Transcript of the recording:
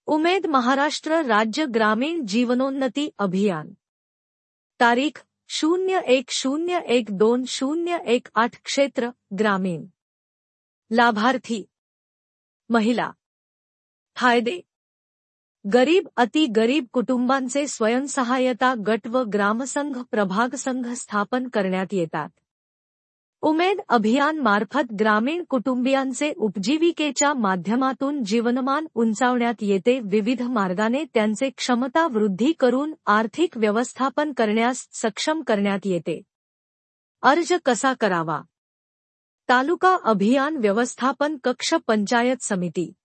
उमेद महाराष्ट्र राज्य ग्रामीण जीवनोन्नती अभियान। तारीख 01/01/2018 क्षेत्र ग्रामीण। लाभार्थी महिला। फायदे गरीब अति गरीब कुटुंबांचे स्वयंसहायता गट व ग्रामसंघ प्रभाग संघ स्थापन करण्यात येतात। उमेद अभियान मार्फत ग्रामीण कुटुंबियांचे उपजीविकेच्या माध्यमातून जीवनमान उंचावण्यात येते। विविध मार्गाने त्यांचे क्षमता वृद्धी करून आर्थिक व्यवस्थापन करण्यास सक्षम करण्यात येते। अर्ज कसा करावा? तालुका अभियान व्यवस्थापन कक्ष पंचायत समिती।